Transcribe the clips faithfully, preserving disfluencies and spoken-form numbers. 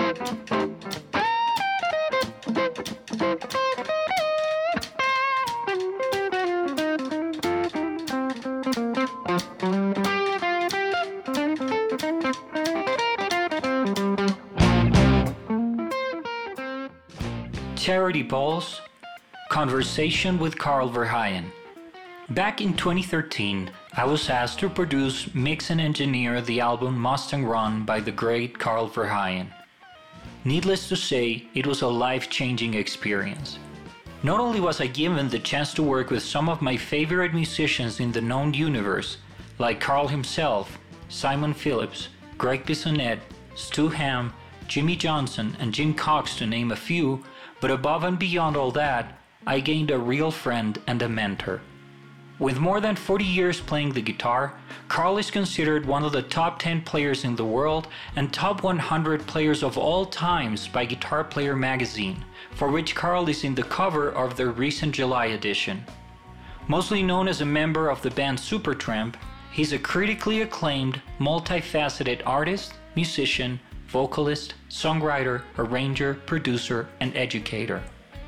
Charity Pulse, Conversation with Carl Verheyen. Back in twenty thirteen, I was asked to produce, mix and engineer the album Mustang Run by the great Carl Verheyen. Needless to say, it was a life-changing experience. Not only was I given the chance to work with some of my favorite musicians in the known universe, like Carl himself, Simon Phillips, Greg Bissonette, Stu Hamm, Jimmy Johnson, and Jim Cox to name a few, but above and beyond all that, I gained a real friend and a mentor. With more than forty years playing the guitar, Carl is considered one of the top ten players in the world and top one hundred players of all times by Guitar Player magazine, for which Carl is in the cover of their recent July edition. Mostly known as a member of the band Supertramp, he's a critically acclaimed, multifaceted artist, musician, vocalist, songwriter, arranger, producer, and educator.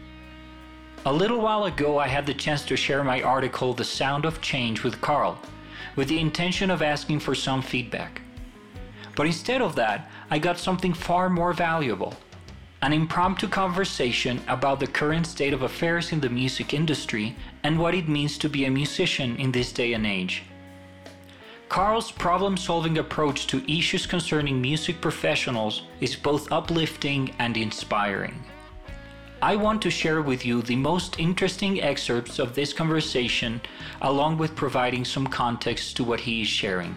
A little while ago I had the chance to share my article The Sound of Change with Carl, with the intention of asking for some feedback. But instead of that, I got something far more valuable, an impromptu conversation about the current state of affairs in the music industry and what it means to be a musician in this day and age. Carl's problem-solving approach to issues concerning music professionals is both uplifting and inspiring. I want to share with you the most interesting excerpts of this conversation, along with providing some context to what he is sharing.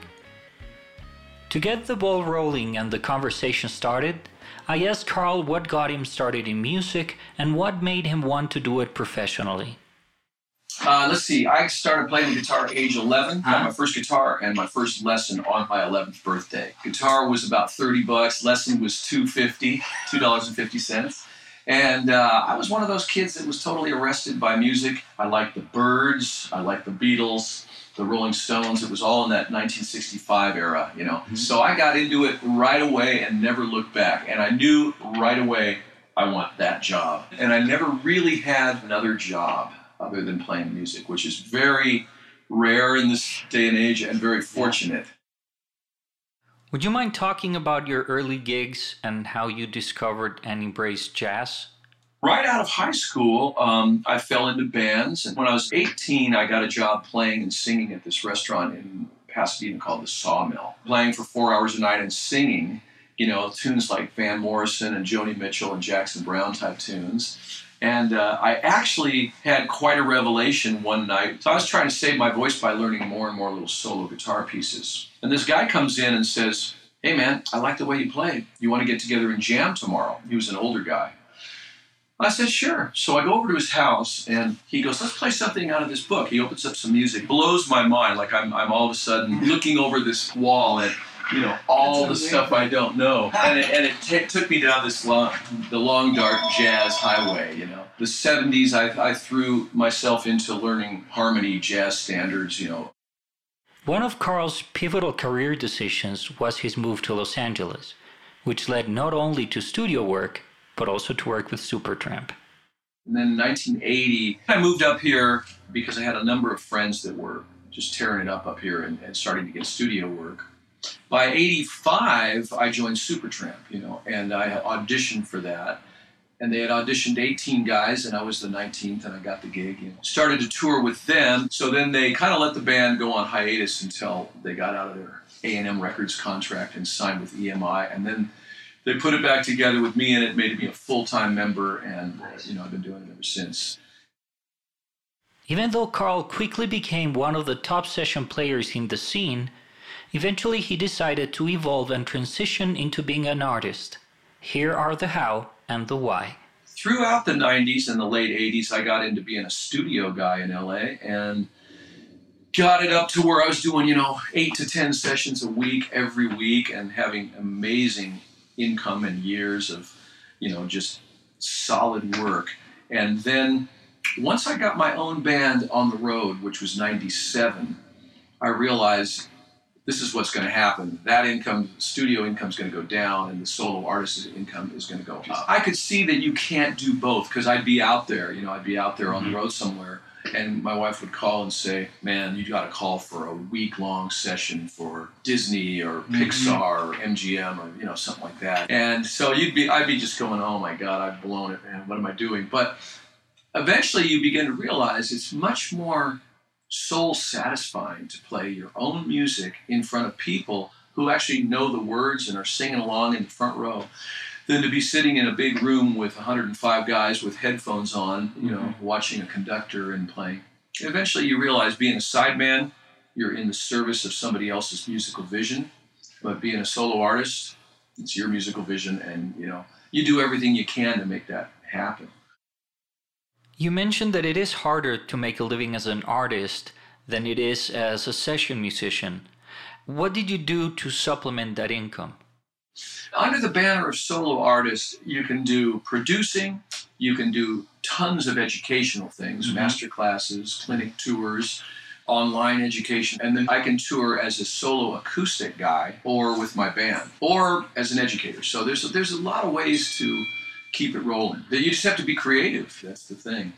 To get the ball rolling and the conversation started, I asked Carl what got him started in music and what made him want to do it professionally. Uh, let's see, I started playing the guitar at age eleven, got my first guitar and my first lesson on my eleventh birthday. Guitar was about thirty bucks, lesson was two fifty, two dollars and fifty cents. And uh, I was one of those kids that was totally arrested by music. I liked the Byrds, I liked the Beatles, the Rolling Stones. It was all in that nineteen sixty-five era, you know. Mm-hmm. So I got into it right away and never looked back. And I knew right away I want that job. And I never really had another job other than playing music, which is very rare in this day and age and very fortunate. Would you mind talking about your early gigs and how you discovered and embraced jazz? Right out of high school, um, I fell into bands. And when I was eighteen, I got a job playing and singing at this restaurant in Pasadena called the Sawmill. Playing for four hours a night and singing, you know, tunes like Van Morrison and Joni Mitchell and Jackson Browne type tunes. And uh, I actually had quite a revelation one night. So I was trying to save my voice by learning more and more little solo guitar pieces. And this guy comes in and says, "Hey man, I like the way you play. You want to get together and jam tomorrow?" He was an older guy. I said, "Sure." So I go over to his house and he goes, "Let's play something out of this book." He opens up some music. Blows my mind. Like I'm, I'm all of a sudden looking over this wall at, you know, all the stuff I don't know. And it, and it t- took me down this long, the long, dark jazz highway, you know. The seventies, I, I threw myself into learning harmony jazz standards, you know. One of Carl's pivotal career decisions was his move to Los Angeles, which led not only to studio work, but also to work with Supertramp. And then in nineteen eighty, I moved up here because I had a number of friends that were just tearing it up up here and, and starting to get studio work. By eighty-five, I joined Supertramp, you know, and I auditioned for that. And they had auditioned eighteen guys, and I was the nineteenth, and I got the gig. You know. Started to tour with them, so then they kind of let the band go on hiatus until they got out of their A and M Records contract and signed with E M I. And then they put it back together with me in it, made me a full-time member, and you know I've been doing it ever since. Even though Carl quickly became one of the top session players in the scene, eventually he decided to evolve and transition into being an artist. Here are the how and the why. Throughout the nineties and the late eighties, I got into being a studio guy in L A and got it up to where I was doing, you know, eight to ten sessions a week every week and having amazing income and years of, you know, just solid work. And then once I got my own band on the road, which was ninety-seven, I realized this is what's going to happen. That income, studio income is going to go down, and the solo artist's income is going to go up. I could see that you can't do both, because I'd be out there, you know, I'd be out there on the road somewhere, and my wife would call and say, man, you got to call for a week-long session for Disney or Pixar or M G M or, you know, something like that. And so you'd be, I'd be just going, oh my God, I've blown it, man. What am I doing? But eventually you begin to realize it's much more soul satisfying to play your own music in front of people who actually know the words and are singing along in the front row than to be sitting in a big room with one hundred five guys with headphones on, you know, mm-hmm. watching a conductor and playing. Eventually you realize being a sideman, you're in the service of somebody else's musical vision, but being a solo artist, it's your musical vision, and, you know, you do everything you can to make that happen. You mentioned that it is harder to make a living as an artist than it is as a session musician. What did you do to supplement that income? Under the banner of solo artist, you can do producing, you can do tons of educational things, mm-hmm. master classes, clinic tours, online education, and then I can tour as a solo acoustic guy or with my band or as an educator. So there's a, there's a lot of ways to keep it rolling. You just have to be creative. That's the thing.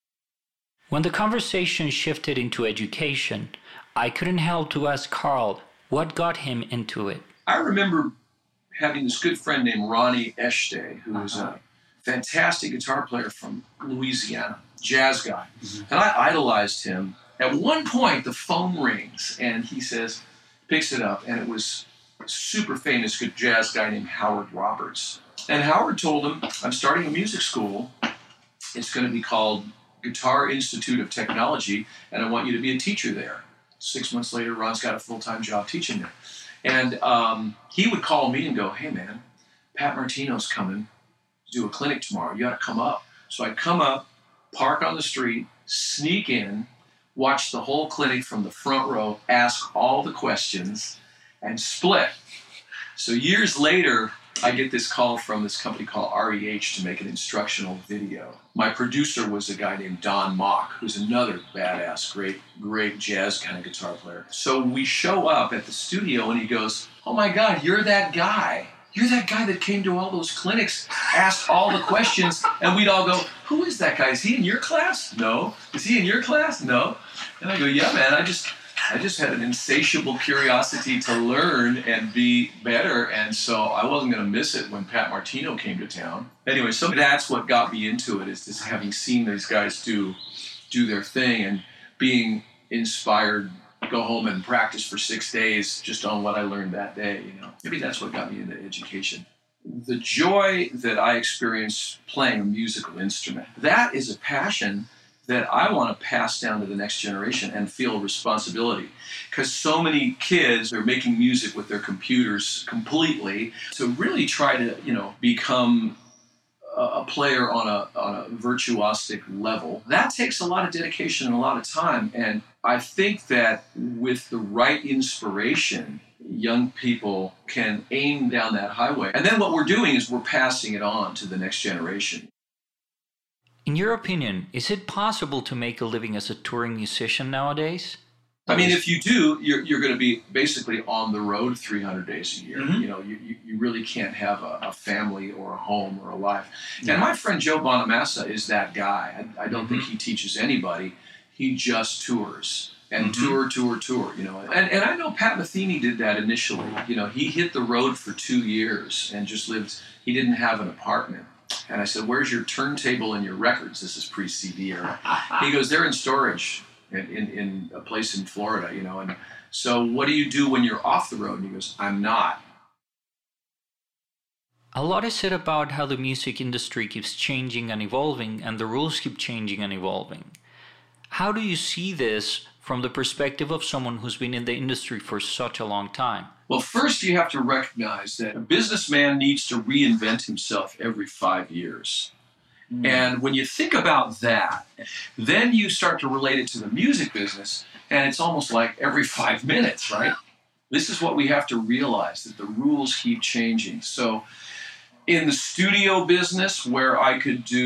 When the conversation shifted into education, I couldn't help to ask Carl what got him into it. I remember having this good friend named Ronnie Echte, who was uh-huh. a fantastic guitar player from Louisiana, jazz guy. Mm-hmm. And I idolized him. At one point, the phone rings, and he says, picks it up, and it was a super famous good jazz guy named Howard Roberts. And Howard told him, I'm starting a music school. It's going to be called Guitar Institute of Technology, and I want you to be a teacher there. Six months later, Ron's got a full-time job teaching there. And um, he would call me and go, hey, man, Pat Martino's coming to do a clinic tomorrow. You got to come up. So I'd come up, park on the street, sneak in, watch the whole clinic from the front row, ask all the questions, and split. So years later, I get this call from this company called R E H to make an instructional video. My producer was a guy named Don Mock, who's another badass, great, great jazz kind of guitar player. So we show up at the studio and he goes, oh my God, you're that guy. You're that guy that came to all those clinics, asked all the questions, and we'd all go, who is that guy? Is he in your class? No. Is he in your class? No. And I go, yeah, man, I just... I just had an insatiable curiosity to learn and be better, and so I wasn't going to miss it when Pat Martino came to town. Anyway, so that's what got me into it, is just having seen these guys do do their thing and being inspired, go home and practice for six days just on what I learned that day. You know, maybe that's what got me into education. The joy that I experience playing a musical instrument, that is a passion that I want to pass down to the next generation and feel responsibility. Because so many kids are making music with their computers completely, to really try to, you know, become a player on a on a virtuosic level. That takes a lot of dedication and a lot of time. And I think that with the right inspiration, young people can aim down that highway. And then what we're doing is we're passing it on to the next generation. In your opinion, is it possible to make a living as a touring musician nowadays? I mean, if you do, you're you're going to be basically on the road three hundred days a year. Mm-hmm. You know, you, you, you really can't have a, a family or a home or a life. Yeah. And my friend Joe Bonamassa is that guy. I, I don't mm-hmm. think he teaches anybody. He just tours. And mm-hmm. tour, tour, tour, you know. And and I know Pat Metheny did that initially. You know, he hit the road for two years and just lived, he didn't have an apartment. And I said, where's your turntable and your records? This is pre-C D era. He goes, they're in storage in, in, in a place in Florida, you know. And so what do you do when you're off the road? And he goes, I'm not. A lot is said about how the music industry keeps changing and evolving, and the rules keep changing and evolving. How do you see this from the perspective of someone who's been in the industry for such a long time? Well, first you have to recognize that a businessman needs to reinvent himself every five years. Mm. And when you think about that, then you start to relate it to the music business, and it's almost like every five minutes, right? This is what we have to realize, that the rules keep changing. So in the studio business, where I could do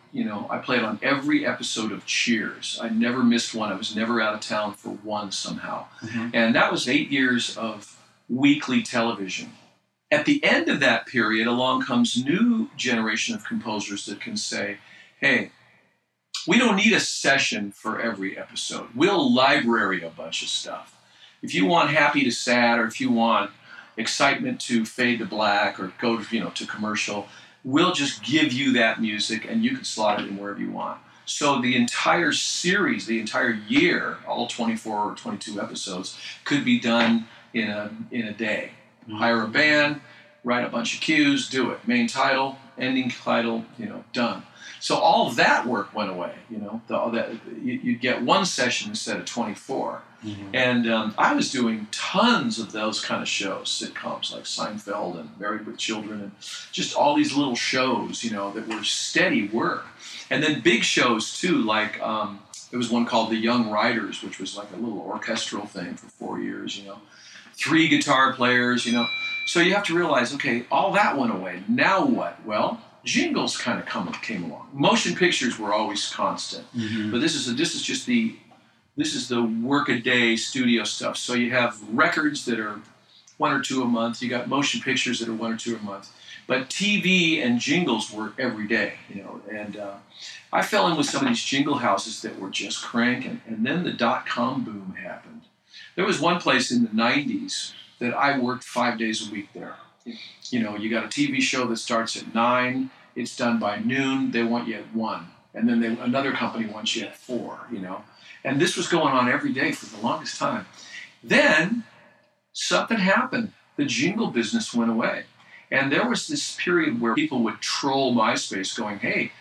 You know, I played on every episode of Cheers. I never missed one. I was never out of town for one somehow. Mm-hmm. And that was eight years of weekly television. At the end of that period, along comes new generation of composers that can say, hey, we don't need a session for every episode. We'll library a bunch of stuff. If you want happy to sad, or if you want excitement to fade to black, or go to, you know, to commercial, we'll just give you that music and you can slot it in wherever you want. So the entire series, the entire year, all twenty-four or twenty-two episodes, could be done in a in a day. Mm-hmm. Hire a band, write a bunch of cues, do it. Main title, ending title, you know, done. So all of that work went away. You know, the, that you, you'd get one session instead of twenty-four. Mm-hmm. And um, I was doing tons of those kind of shows, sitcoms like Seinfeld and Married with Children, and just all these little shows, you know, that were steady work. And then big shows too, like um, there was one called The Young Riders, which was like a little orchestral thing for four years, you know. Three guitar players, you know. So you have to realize, okay, all that went away. Now what? Well, jingles kind of come came along. Motion pictures were always constant, mm-hmm. but this is a, this is just the this is the work-a-day studio stuff. So you have records that are one or two a month. You got motion pictures that are one or two a month. But T V and jingles work every day, you know. And uh, I fell in with some of these jingle houses that were just cranking. And then the dot-com boom happened. There was one place in the nineties that I worked five days a week there. You know, you got a T V show that starts at nine. It's done by noon. They want you at one. And then they, another company wants you at four, you know. And this was going on every day for the longest time. Then something happened. The jingle business went away. And there was this period where people would troll MySpace going, hey,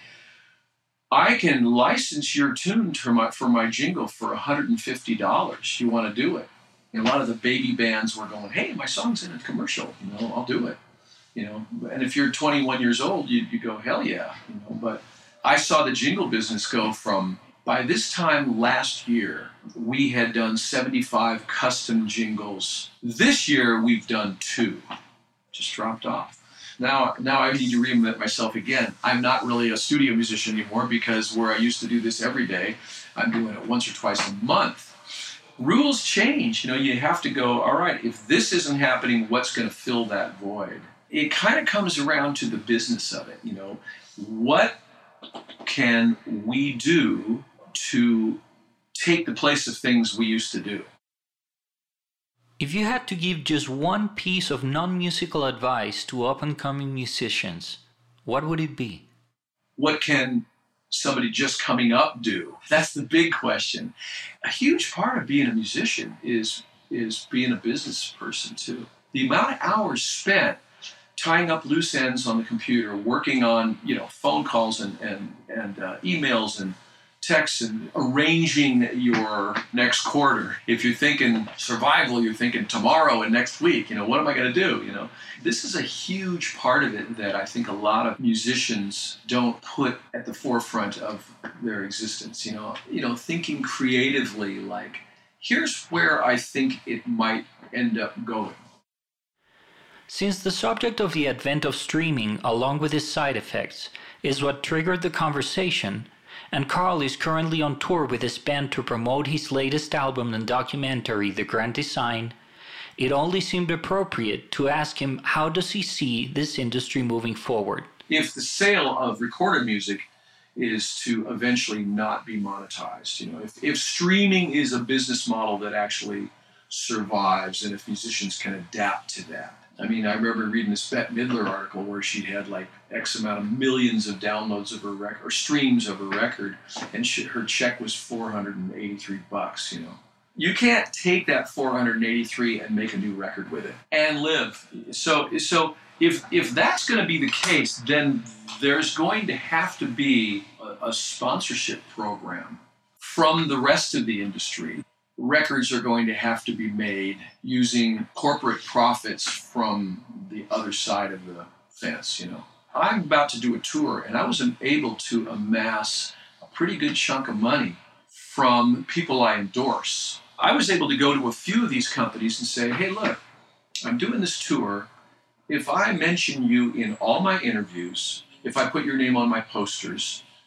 I can license your tune for my, for my jingle for one hundred fifty dollars. You want to do it? And a lot of the baby bands were going, hey, my song's in a commercial. You know, I'll do it. You know, and if you're twenty-one years old, you, you go, hell yeah. You know, but I saw the jingle business go from, by this time last year, we had done seventy-five custom jingles. This year, we've done two. Just dropped off. Now, now I need to reinvent myself again. I'm not really a studio musician anymore because where I used to do this every day, I'm doing it once or twice a month. Rules change. You know, you have to go, all right, if this isn't happening, what's going to fill that void? It kind of comes around to the business of it. You know, what can we do to take the place of things we used to do? If you had to give just one piece of non-musical advice to up-and-coming musicians, what would it be? What can somebody just coming up do? That's the big question. A huge part of being a musician is, is being a business person, too. The amount of hours spent tying up loose ends on the computer, working on, you know, phone calls and, and, and uh, emails and texts and arranging your next quarter. If you're thinking survival, you're thinking tomorrow and next week, you know, what am I going to do? You know, this is a huge part of it that I think a lot of musicians don't put at the forefront of their existence. You know, you know, thinking creatively, like, here's where I think it might end up going. Since the subject of the advent of streaming, along with its side effects, is what triggered the conversation, and Carl is currently on tour with his band to promote his latest album and documentary, The Grand Design, it only seemed appropriate to ask him how does he see this industry moving forward. If the sale of recorded music is to eventually not be monetized, you know, if, if streaming is a business model that actually survives and if musicians can adapt to that. I mean, I remember reading this Bette Midler article where she'd had like X amount of millions of downloads of her record, or streams of her record, and she, her check was four hundred eighty-three bucks, you know. You can't take that four hundred eighty-three and make a new record with it and live. So, so if if that's going to be the case, then there's going to have to be a, a sponsorship program from the rest of the industry. Records are going to have to be made using corporate profits from the other side of the fence, you know. I'm about to do a tour, and I was able to amass a pretty good chunk of money from people I endorse. I was able to go to a few of these companies and say, hey, look, I'm doing this tour. If I mention you in all my interviews, if I put your name on my posters,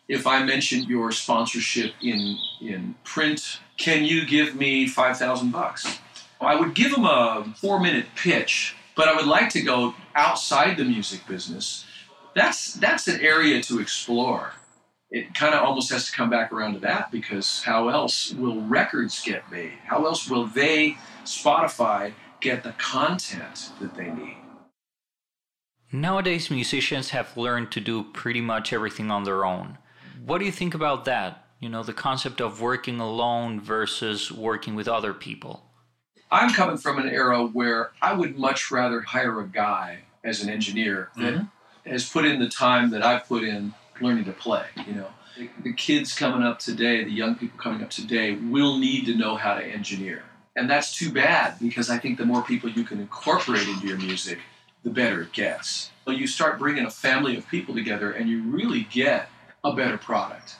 If I mention your sponsorship in, in print, can you give me five thousand bucks? I would give them a four-minute pitch, but I would like to go outside the music business. That's, that's an area to explore. It kind of almost has to come back around to that, because how else will records get made? How else will they, Spotify, get the content that they need? Nowadays, musicians have learned to do pretty much everything on their own. What do you think about that? You know, the concept of working alone versus working with other people. I'm coming from an era where I would much rather hire a guy as an engineer that mm-hmm. has put in the time that I've put in learning to play. You know, the, the kids coming up today, the young people coming up today, will need to know how to engineer. And that's too bad, because I think the more people you can incorporate into your music, the better it gets. So you start bringing a family of people together and you really get a better product.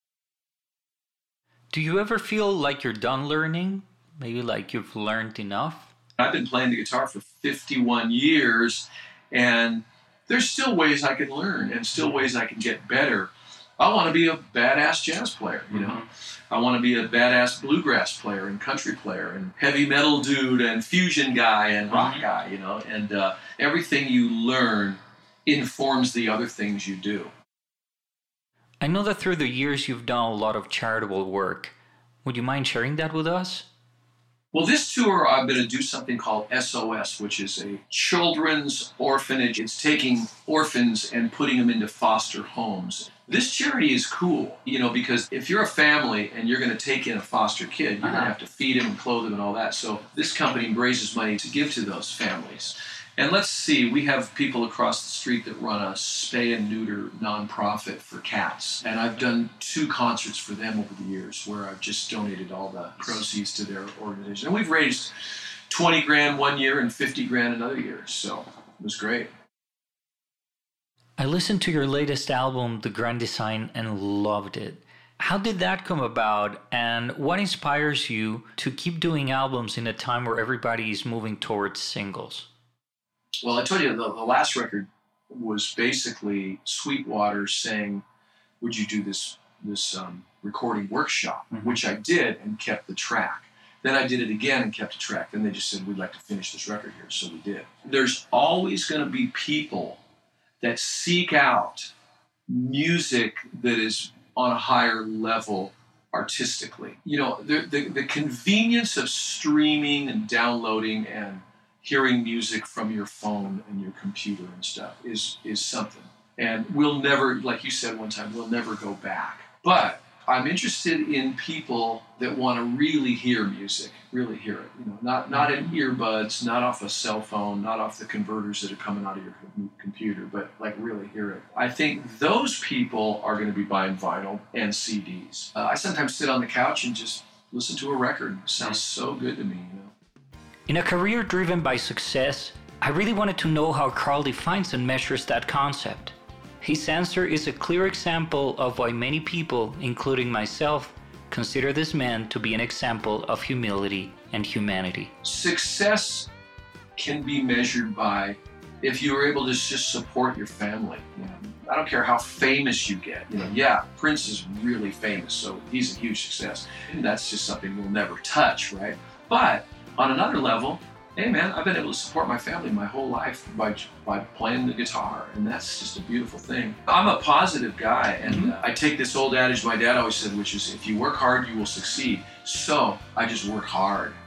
Do you ever feel like you're done learning? Maybe like you've learned enough? I've been playing the guitar for fifty-one years, and there's still ways I can learn and still ways I can get better. I want to be a badass jazz player, you know. Mm-hmm. I want to be a badass bluegrass player and country player and heavy metal dude and fusion guy and rock mm-hmm. guy, you know. And uh, everything you learn informs the other things you do. I know that through the years you've done a lot of charitable work. Would you mind sharing that with us? Well, this tour, I'm going to do something called S O S, which is a children's orphanage. It's taking orphans and putting them into foster homes. This charity is cool, you know, because if you're a family and you're going to take in a foster kid, you're uh-huh. going to have to feed him and clothe him and all that. So this company raises money to give to those families. And let's see, we have people across the street that run a spay and neuter nonprofit for cats. And I've done two concerts for them over the years where I've just donated all the proceeds to their organization. And we've raised twenty grand one year and fifty grand another year. So it was great. I listened to your latest album, The Grand Design, and loved it. How did that come about, and what inspires you to keep doing albums in a time where everybody is moving towards singles? Well, I told you, the, the last record was basically Sweetwater saying, would you do this this um, recording workshop, mm-hmm. which I did and kept the track. Then I did it again and kept a track. Then they just said, we'd like to finish this record here, so we did. There's always going to be people that seek out music that is on a higher level artistically. You know, the, the, the convenience of streaming and downloading and hearing music from your phone and your computer and stuff is is something. And we'll never, like you said one time, we'll never go back. But I'm interested in people that want to really hear music, really hear it. You know, not not in earbuds, not off a cell phone, not off the converters that are coming out of your computer, but like really hear it. I think those people are going to be buying vinyl and C Ds. Uh, I sometimes sit on the couch and just listen to a record. It sounds so good to me, you know. In a career driven by success, I really wanted to know how Carl defines and measures that concept. His answer is a clear example of why many people, including myself, consider this man to be an example of humility and humanity. Success can be measured by if you were able to just support your family. You know, I don't care how famous you get. You know, yeah, Prince is really famous, so he's a huge success. And that's just something we'll never touch, right? But on another level, hey man, I've been able to support my family my whole life by by playing the guitar, and that's just a beautiful thing. I'm a positive guy, and mm-hmm. uh, I take this old adage my dad always said, which is, if you work hard, you will succeed. So I just work hard.